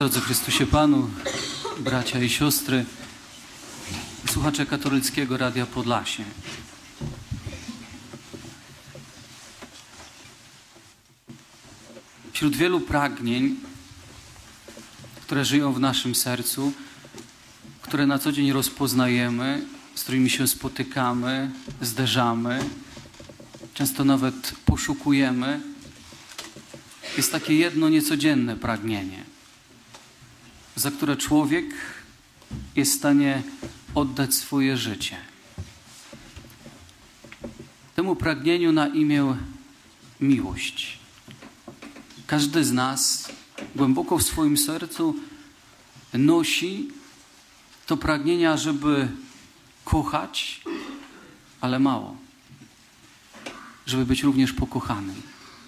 Drodzy Chrystusie Panu, bracia i siostry, słuchacze Katolickiego Radia Podlasie. Wśród wielu pragnień, które żyją w naszym sercu, które na co dzień rozpoznajemy, z którymi się spotykamy, zderzamy, często nawet poszukujemy, jest takie jedno niecodzienne pragnienie, za które człowiek jest w stanie oddać swoje życie. Temu pragnieniu na imię miłość. Każdy z nas głęboko w swoim sercu nosi to pragnienie, żeby kochać, ale mało. Żeby być również pokochanym.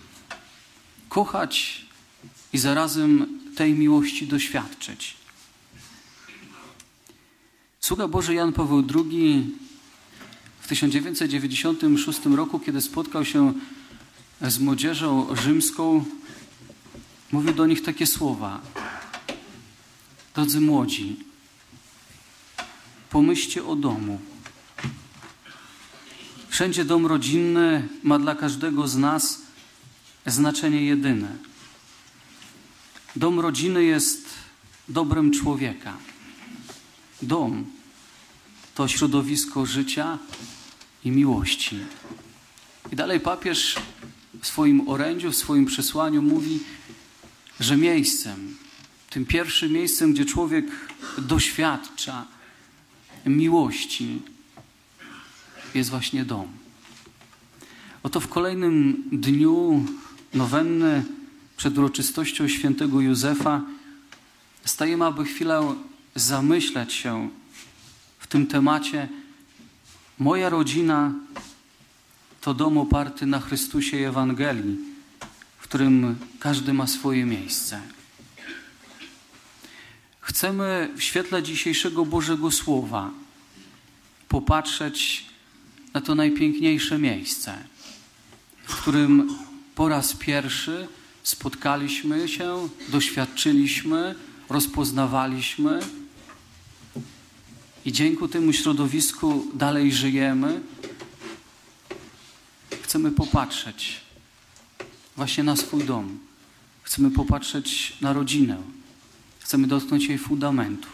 Kochać i zarazem tej miłości doświadczyć. Sługa Boży Jan Paweł II w 1996 roku, kiedy spotkał się z młodzieżą rzymską, mówił do nich takie słowa: drodzy młodzi, pomyślcie o domu. Wszędzie dom rodzinny ma dla każdego z nas znaczenie jedyne. Dom rodziny jest dobrem człowieka. Dom to środowisko życia i miłości. I dalej papież w swoim orędziu, w swoim przesłaniu mówi, że miejscem, tym pierwszym miejscem, gdzie człowiek doświadcza miłości, jest właśnie dom. Oto w kolejnym dniu nowenny przed uroczystością świętego Józefa stajemy, aby chwilę zamyśleć się w tym temacie. Moja rodzina to dom oparty na Chrystusie i Ewangelii, w którym każdy ma swoje miejsce. Chcemy w świetle dzisiejszego Bożego Słowa popatrzeć na to najpiękniejsze miejsce, w którym po raz pierwszy spotkaliśmy się, doświadczyliśmy, rozpoznawaliśmy i dzięki temu środowisku dalej żyjemy. Chcemy popatrzeć właśnie na swój dom. Chcemy popatrzeć na rodzinę. Chcemy dotknąć jej fundamentu.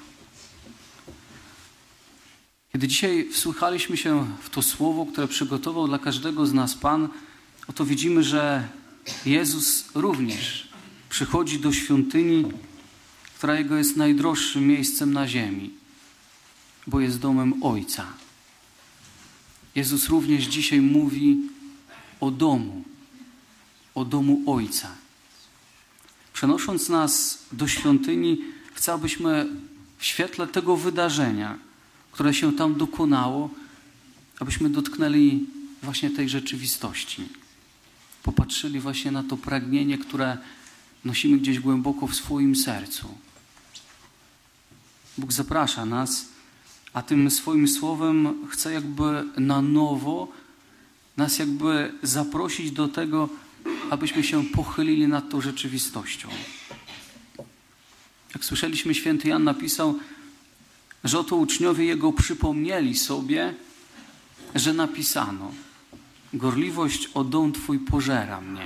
Kiedy dzisiaj wsłuchaliśmy się w to słowo, które przygotował dla każdego z nas Pan, oto widzimy, że Jezus również przychodzi do świątyni, która Jego jest najdroższym miejscem na ziemi, bo jest domem Ojca. Jezus również dzisiaj mówi o domu Ojca. Przenosząc nas do świątyni, chcę, abyśmy w świetle tego wydarzenia, które się tam dokonało, abyśmy dotknęli właśnie tej rzeczywistości. Popatrzyli właśnie na to pragnienie, które nosimy gdzieś głęboko w swoim sercu. Bóg zaprasza nas, a tym swoim słowem chce jakby na nowo nas jakby zaprosić do tego, abyśmy się pochylili nad tą rzeczywistością. Jak słyszeliśmy, święty Jan napisał, że oto uczniowie Jego przypomnieli sobie, że napisano: gorliwość o dom Twój pożera mnie.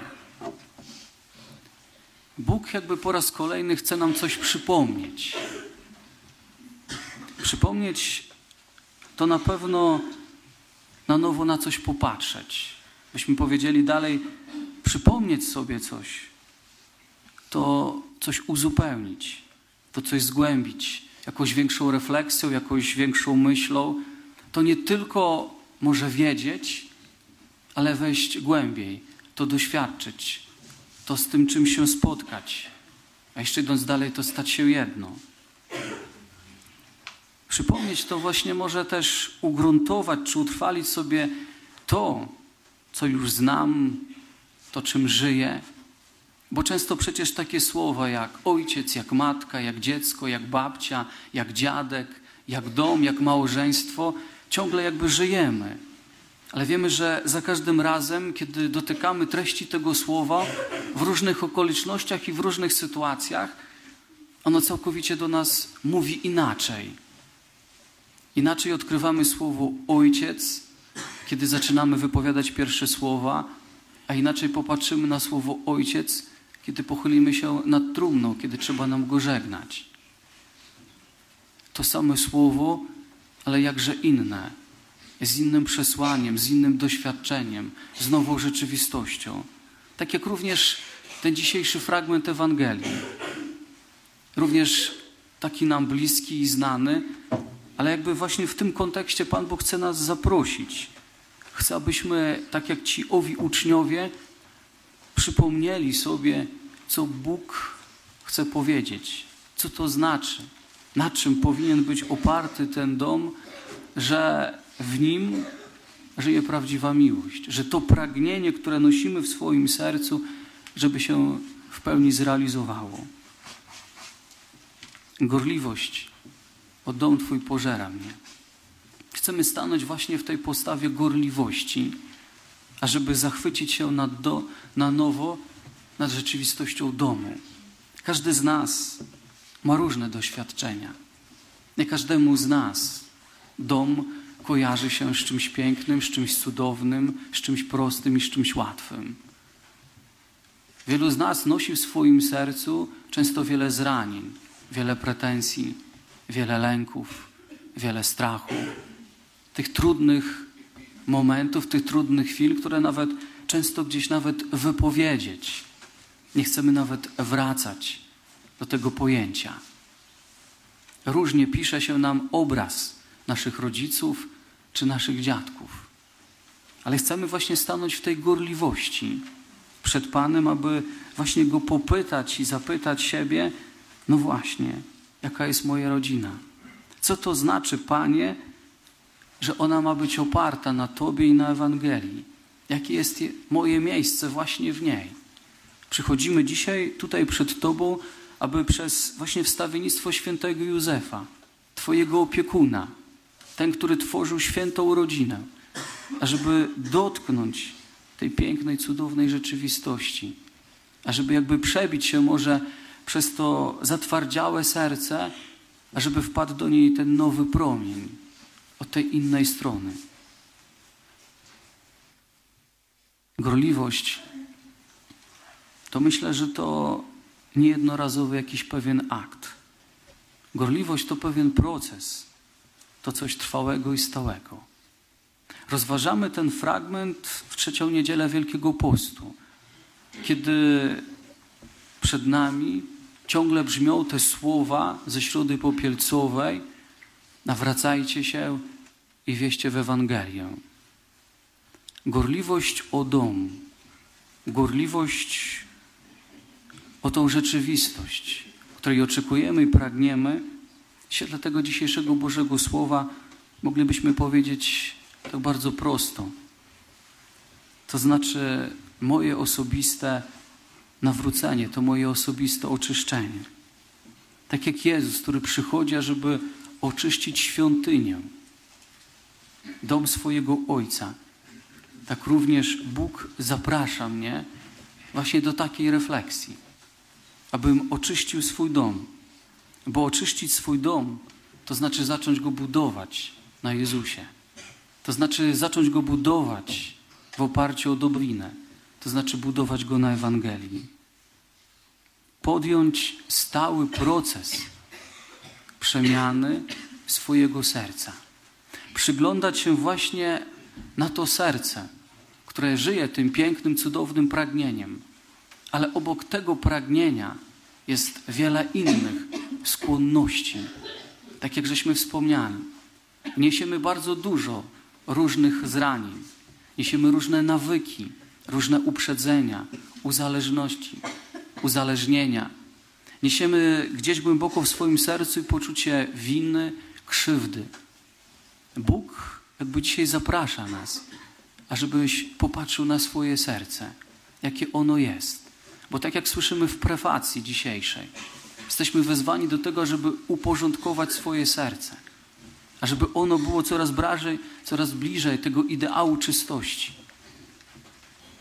Bóg jakby po raz kolejny chce nam coś przypomnieć. Przypomnieć to na pewno na nowo na coś popatrzeć. Byśmy powiedzieli dalej, przypomnieć sobie coś, to coś uzupełnić, to coś zgłębić, jakąś większą refleksją, jakąś większą myślą. To nie tylko może wiedzieć, ale wejść głębiej, to doświadczyć, to z tym czym się spotkać. A jeszcze idąc dalej, to stać się jedno. Przypomnieć to właśnie może też ugruntować, czy utrwalić sobie to, co już znam, to czym żyję. Bo często przecież takie słowa jak ojciec, jak matka, jak dziecko, jak babcia, jak dziadek, jak dom, jak małżeństwo, ciągle jakby żyjemy. Ale wiemy, że za każdym razem, kiedy dotykamy treści tego słowa w różnych okolicznościach i w różnych sytuacjach, ono całkowicie do nas mówi inaczej. Inaczej odkrywamy słowo Ojciec, kiedy zaczynamy wypowiadać pierwsze słowa, a inaczej popatrzymy na słowo Ojciec, kiedy pochylimy się nad trumną, kiedy trzeba nam go żegnać. To samo słowo, ale jakże inne, z innym przesłaniem, z innym doświadczeniem, z nową rzeczywistością. Tak jak również ten dzisiejszy fragment Ewangelii. Również taki nam bliski i znany, ale jakby właśnie w tym kontekście Pan Bóg chce nas zaprosić. Chce, abyśmy, tak jak ci owi uczniowie, przypomnieli sobie, co Bóg chce powiedzieć. Co to znaczy? Na czym powinien być oparty ten dom, że w nim żyje prawdziwa miłość. Że to pragnienie, które nosimy w swoim sercu, żeby się w pełni zrealizowało. Gorliwość o dom Twój pożera mnie. Chcemy stanąć właśnie w tej postawie gorliwości, ażeby zachwycić się na nowo nad rzeczywistością domu. Każdy z nas ma różne doświadczenia. Nie każdemu z nas dom kojarzy się z czymś pięknym, z czymś cudownym, z czymś prostym i z czymś łatwym. Wielu z nas nosi w swoim sercu często wiele zranień, wiele pretensji, wiele lęków, wiele strachu. Tych trudnych momentów, tych trudnych chwil, które nawet często gdzieś nawet wypowiedzieć. Nie chcemy nawet wracać do tego pojęcia. Różnie pisze się nam obraz naszych rodziców czy naszych dziadków. Ale chcemy właśnie stanąć w tej gorliwości przed Panem, aby właśnie Go popytać i zapytać siebie, no właśnie, jaka jest moja rodzina? Co to znaczy, Panie, że ona ma być oparta na Tobie i na Ewangelii? Jakie jest moje miejsce właśnie w niej? Przychodzimy dzisiaj tutaj przed Tobą, aby przez właśnie wstawiennictwo świętego Józefa, Twojego opiekuna, ten, który tworzył świętą rodzinę, ażeby dotknąć tej pięknej, cudownej rzeczywistości, ażeby jakby przebić się może przez to zatwardziałe serce, ażeby wpadł do niej ten nowy promień od tej innej strony. Gorliwość to myślę, że to niejednorazowy jakiś pewien akt. Gorliwość to pewien proces, to coś trwałego i stałego. Rozważamy ten fragment w trzecią niedzielę Wielkiego Postu, kiedy przed nami ciągle brzmią te słowa ze Środy Popielcowej: nawracajcie się i wieście w Ewangelię. Gorliwość o dom, gorliwość o tą rzeczywistość, której oczekujemy i pragniemy, w świetle tego dzisiejszego Bożego Słowa moglibyśmy powiedzieć tak bardzo prosto. To znaczy moje osobiste nawrócenie, to moje osobiste oczyszczenie. Tak jak Jezus, który przychodzi, żeby oczyścić świątynię, dom swojego Ojca, tak również Bóg zaprasza mnie właśnie do takiej refleksji, abym oczyścił swój dom. Bo oczyścić swój dom to znaczy zacząć go budować na Jezusie. To znaczy zacząć go budować w oparciu o dobrynę. To znaczy budować go na Ewangelii. Podjąć stały proces przemiany swojego serca. Przyglądać się właśnie na to serce, które żyje tym pięknym, cudownym pragnieniem. Ale obok tego pragnienia jest wiele innych skłonności. Tak jak żeśmy wspomniali. Niesiemy bardzo dużo różnych zranień. Niesiemy różne nawyki, różne uprzedzenia, uzależności, uzależnienia. Niesiemy gdzieś głęboko w swoim sercu poczucie winy, krzywdy. Bóg jakby dzisiaj zaprasza nas, ażebyś popatrzył na swoje serce, jakie ono jest. Bo tak jak słyszymy w prefacji dzisiejszej, jesteśmy wezwani do tego, żeby uporządkować swoje serce, ażeby ono było coraz bliżej tego ideału czystości.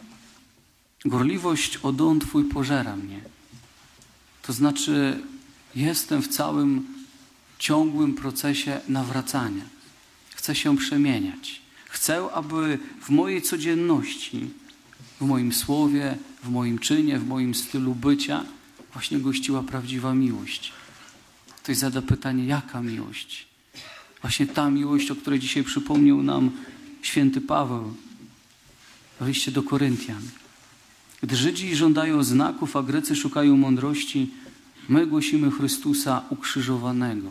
Gorliwość o dom Twój pożera mnie. To znaczy jestem w całym ciągłym procesie nawracania. Chcę się przemieniać. Chcę, aby w mojej codzienności, w moim słowie, w moim czynie, w moim stylu bycia właśnie gościła prawdziwa miłość. Ktoś zada pytanie, jaka miłość? Właśnie ta miłość, o której dzisiaj przypomniał nam święty Paweł w liście do Koryntian. Gdy Żydzi żądają znaków, a Grecy szukają mądrości, my głosimy Chrystusa ukrzyżowanego.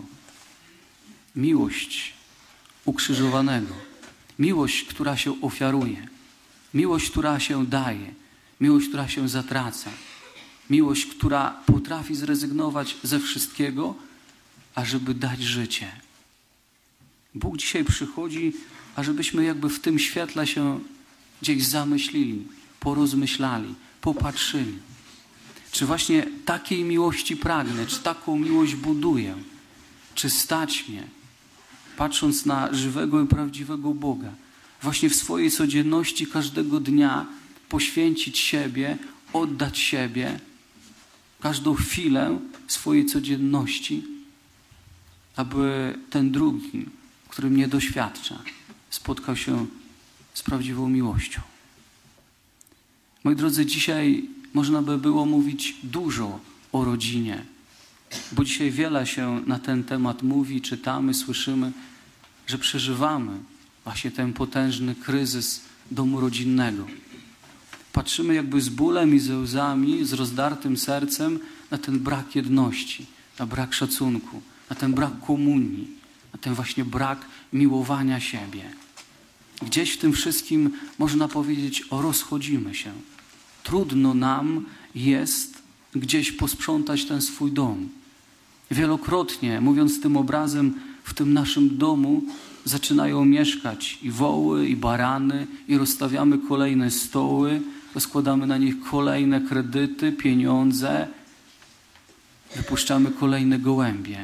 Miłość ukrzyżowanego. Miłość, która się ofiaruje. Miłość, która się daje. Miłość, która się zatraca. Miłość, która potrafi zrezygnować ze wszystkiego, ażeby dać życie. Bóg dzisiaj przychodzi, ażebyśmy jakby w tym świetle się gdzieś zamyślili, porozmyślali, popatrzyli. Czy właśnie takiej miłości pragnę, czy taką miłość buduję, czy stać mnie, patrząc na żywego i prawdziwego Boga, właśnie w swojej codzienności każdego dnia poświęcić siebie, oddać siebie, każdą chwilę swojej codzienności, aby ten drugi, który mnie doświadcza, spotkał się z prawdziwą miłością. Moi drodzy, dzisiaj można by było mówić dużo o rodzinie, bo dzisiaj wiele się na ten temat mówi, czytamy, słyszymy, że przeżywamy właśnie ten potężny kryzys domu rodzinnego. Patrzymy jakby z bólem i ze łzami, z rozdartym sercem na ten brak jedności, na brak szacunku, na ten brak komunii, na ten właśnie brak miłowania siebie. Gdzieś w tym wszystkim można powiedzieć, rozchodzimy się. Trudno nam jest gdzieś posprzątać ten swój dom. Wielokrotnie, mówiąc tym obrazem, w tym naszym domu zaczynają mieszkać i woły, i barany, i rozstawiamy kolejne stoły, rozkładamy na nich kolejne kredyty, pieniądze, wypuszczamy kolejne gołębie.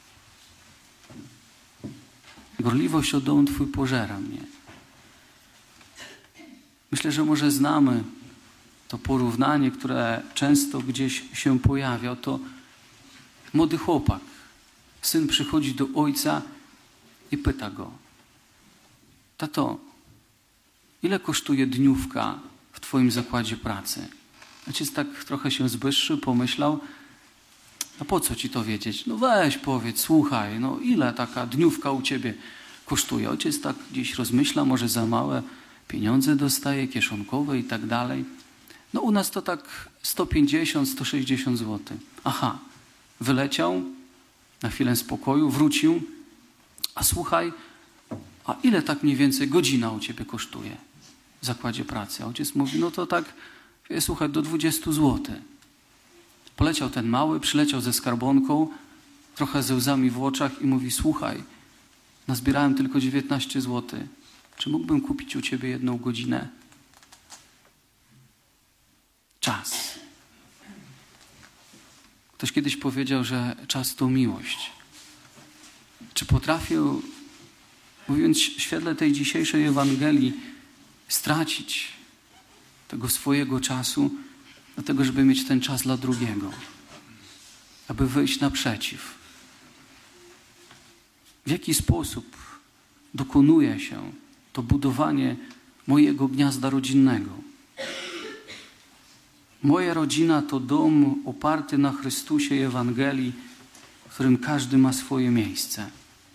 Gorliwość o dom Twój pożera mnie. Myślę, że może znamy to porównanie, które często gdzieś się pojawia. To młody chłopak. Syn przychodzi do ojca i pyta go: tato, ile kosztuje dniówka w Twoim zakładzie pracy? Ojciec tak trochę się zbystrzył, pomyślał: a po co Ci to wiedzieć? No weź powiedz, słuchaj, no ile taka dniówka u Ciebie kosztuje? Ojciec tak gdzieś rozmyśla, może za małe pieniądze dostaje, kieszonkowe i tak dalej. No u nas to tak 150-160 zł. Aha, wyleciał na chwilę spokoju, wrócił. A słuchaj, a ile tak mniej więcej godzina u Ciebie kosztuje w zakładzie pracy? A ojciec mówi, no to tak, słuchaj, do 20 zł. Poleciał ten mały, przyleciał ze skarbonką, trochę ze łzami w oczach i mówi, słuchaj, nazbierałem tylko 19 zł. Czy mógłbym kupić u Ciebie 1 godzinę? Czas. Ktoś kiedyś powiedział, że czas to miłość. Czy potrafię, mówiąc w świetle tej dzisiejszej Ewangelii, stracić tego swojego czasu, dlatego żeby mieć ten czas dla drugiego, aby wyjść naprzeciw? W jaki sposób dokonuje się to budowanie mojego gniazda rodzinnego? Moja rodzina to dom oparty na Chrystusie i Ewangelii, w którym każdy ma swoje miejsce.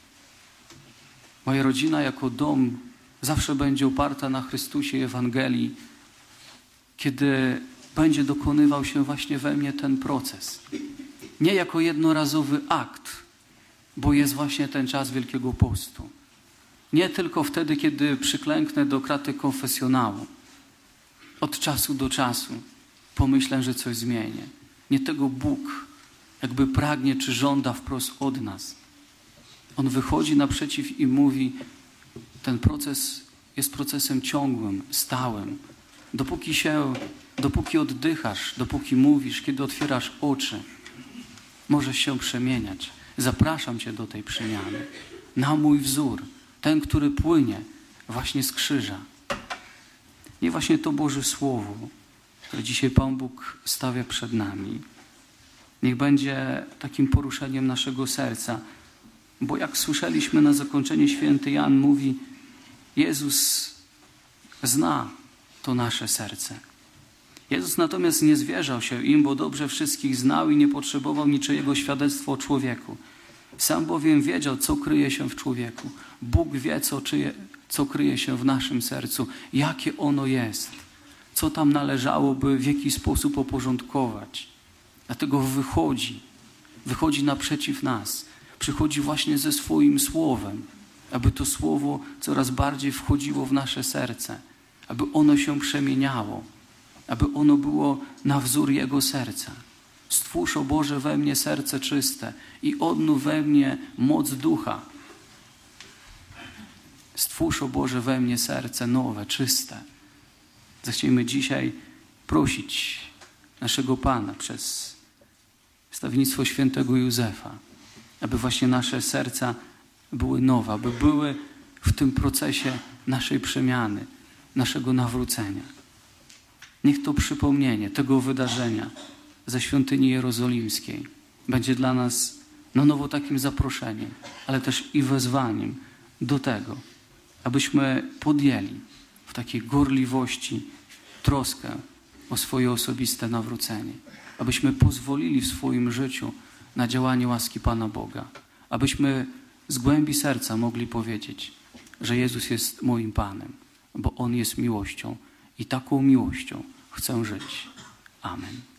Moja rodzina jako dom zawsze będzie oparta na Chrystusie i Ewangelii, kiedy będzie dokonywał się właśnie we mnie ten proces. Nie jako jednorazowy akt, bo jest właśnie ten czas Wielkiego Postu. Nie tylko wtedy, kiedy przyklęknę do kraty konfesjonału. Od czasu do czasu pomyślę, że coś zmienię. Nie tego Bóg jakby pragnie czy żąda wprost od nas. On wychodzi naprzeciw i mówi, ten proces jest procesem ciągłym, stałym. Dopóki oddychasz, dopóki mówisz, kiedy otwierasz oczy, możesz się przemieniać. Zapraszam Cię do tej przemiany. Na mój wzór, ten, który płynie właśnie z krzyża. I właśnie to Boże Słowo, które dzisiaj Pan Bóg stawia przed nami. Niech będzie takim poruszeniem naszego serca. Bo jak słyszeliśmy na zakończenie, święty Jan mówi, Jezus zna to nasze serce. Jezus natomiast nie zwierzał się im, bo dobrze wszystkich znał i nie potrzebował niczyjego świadectwa o człowieku. Sam bowiem wiedział, co kryje się w człowieku. Bóg wie, co kryje się w naszym sercu, jakie ono jest, co tam należałoby w jakiś sposób uporządkować. Dlatego wychodzi naprzeciw nas. Przychodzi właśnie ze swoim słowem, aby to słowo coraz bardziej wchodziło w nasze serce, aby ono się przemieniało, aby ono było na wzór Jego serca. Stwórz, o Boże, we mnie serce czyste i odnów we mnie moc ducha. Stwórz, o Boże, we mnie serce nowe, czyste. Zechciejmy dzisiaj prosić naszego Pana przez wstawiennictwo świętego Józefa, aby właśnie nasze serca były nowe, aby były w tym procesie naszej przemiany, naszego nawrócenia. Niech to przypomnienie tego wydarzenia ze świątyni jerozolimskiej będzie dla nas na nowo takim zaproszeniem, ale też i wezwaniem do tego, abyśmy podjęli w takiej gorliwości troskę o swoje osobiste nawrócenie. Abyśmy pozwolili w swoim życiu na działanie łaski Pana Boga. Abyśmy z głębi serca mogli powiedzieć, że Jezus jest moim Panem, bo On jest miłością i taką miłością chcę żyć. Amen.